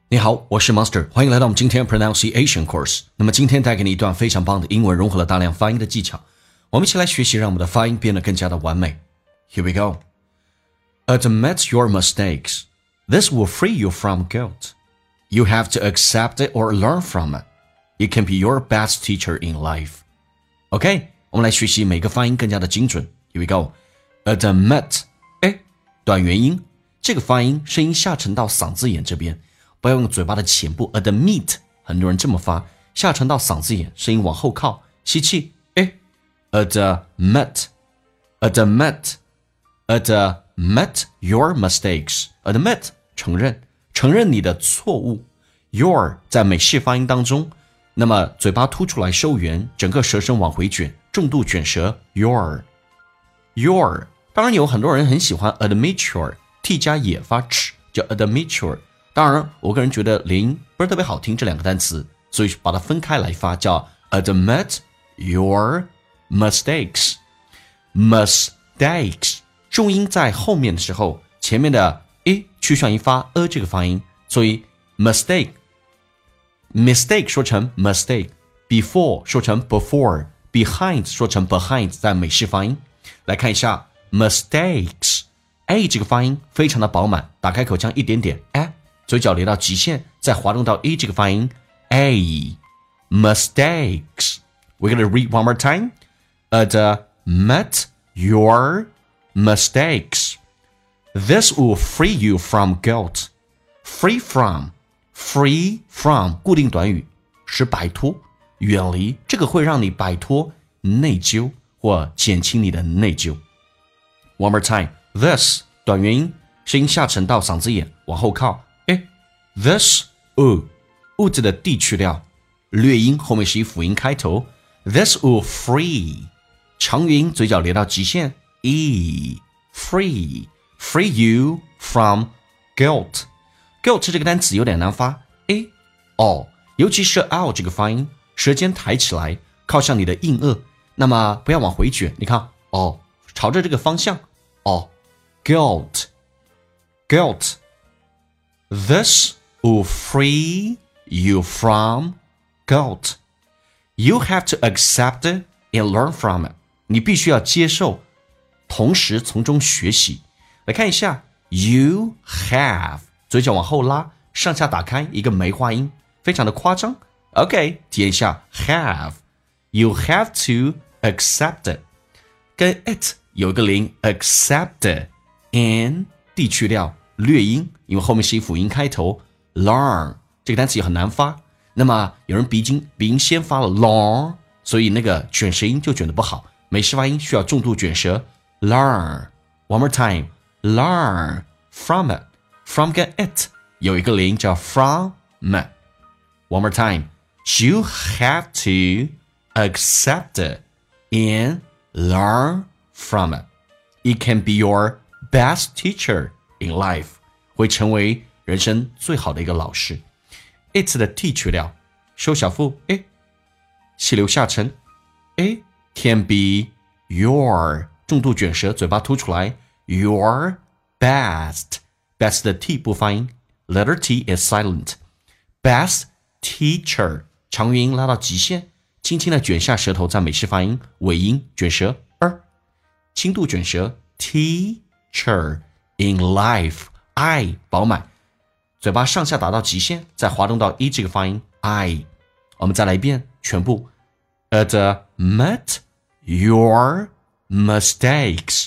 你好，我是 Monster， 欢迎来到我们今天 Pronunciation Course。那么今天带给你一段非常棒的英文，融合了大量发音的技巧。我们一起来学习，让我们的发音变得更加的完美。Here we go. Admit your mistakes. This will free you from guilt. You have to accept it or learn from it. It can be your best teacher in life. OK， 我们来学习每个发音更加的精准。Here we go. Admit， 短元音，这个发音声音下沉到嗓子眼这边。不要用嘴巴的前部 admit， 很多人这么发，下沉到嗓子眼，声音往后靠，吸气admit your mistakes， admit 承认你的错误。 your 在美式发音当中，那么嘴巴凸出来收圆，整个舌身往回卷，重度卷舌 your。 当然有很多人很喜欢 admit t 加也发 ch 叫 admit。当然我个人觉得连音不是特别好听这两个单词，所以把它分开来发，叫 admit your mistakes。 重音在后面的时候，前面的趋向于发这个发音，所以 mistake 说成 mistake， before 说成 before， behind 说成 behind， 在美式发音。来看一下 mistakes， 这个发音非常的饱满，打开口腔一点点嘴角连到极限，再滑动到这个发音 mistakes。 We're going to read one more time. Admit your mistakes. This will free you from guilt. Free from 固定短语，使摆脱远离，这个会让你摆脱内疚或减轻你的内疚。 One more time. This 短元音，声音下沉到嗓子眼，往后靠This 字的 d 去掉，略音后面是以辅音开头。 This will free 长元音嘴角连到极限 free you from guilt 这个单词有点难发尤其是 l 这个发音，舌尖抬起来靠向你的硬腭，那么不要往回卷，你看朝着这个方向guilt This will free you from guilt. You have to accept it and learn from it. 你必须要接受，同时从中学习。来看一下 You have 嘴角往后拉，上下打开一个梅花音，非常的夸张。OK， 体验一下 have. You have to accept it. 跟 it 有一个零 accept and d 去掉，略音，因为后面是以辅音开头。Learn 这个单词也很难发，那么有人鼻音先发了 long， 所以那个卷舌音就卷得不好，美式发音需要重度卷舌。 Learn one more time. Learn from it. From 跟 it 有一个连音叫 from it. One more time. You have to accept it and learn from it. It can be your best teacher in life. 会成为人生最好的一个老师。 it 的 t 去掉，收小腹气流下沉can be your 重度卷舌，嘴巴凸出来 your best 的 t 不发音， letter t is silent. Best teacher 长元音拉到极限，轻轻的卷下舌头，在美式发音尾音卷舌轻度卷舌 teacher in life I 饱满，嘴巴上下打到极限，再滑动到这个发音 I。 我们再来一遍全部 Admit your mistakes.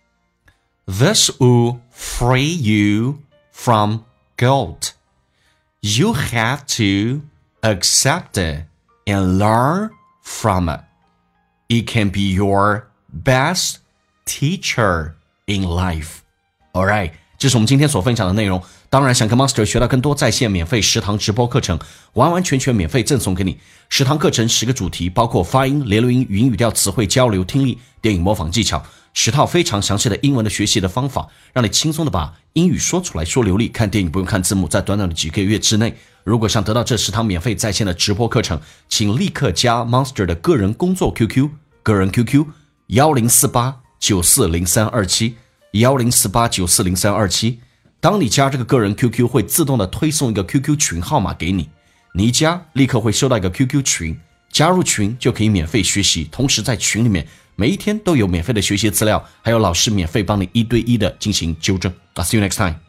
This will free you from guilt. You have to accept it and learn from it. It can be your best teacher in life. Alright， 这是我们今天所分享的内容。当然想跟 Monster 学到更多在线免费10堂直播课程，完完全全免费赠送给你。10堂课程10个主题，包括发音、连录音、语音语调、词汇、交流、听力、电影模仿技巧，10套非常详细的英文的学习的方法，让你轻松的把英语说出来，说流利，看电影不用看字幕，在短短的几个月之内。如果想得到这10堂免费在线的直播课程，请立刻加 Monster 的个人工作 QQ， 个人 QQ 1048940327 1048940327。 当你加这个个人 QQ 会自动的推送一个 QQ 群号码给你，你一加立刻会收到一个 QQ 群，加入群就可以免费学习，同时在群里面每一天都有免费的学习资料，还有老师免费帮你1对1的进行纠正。I'll see you next time.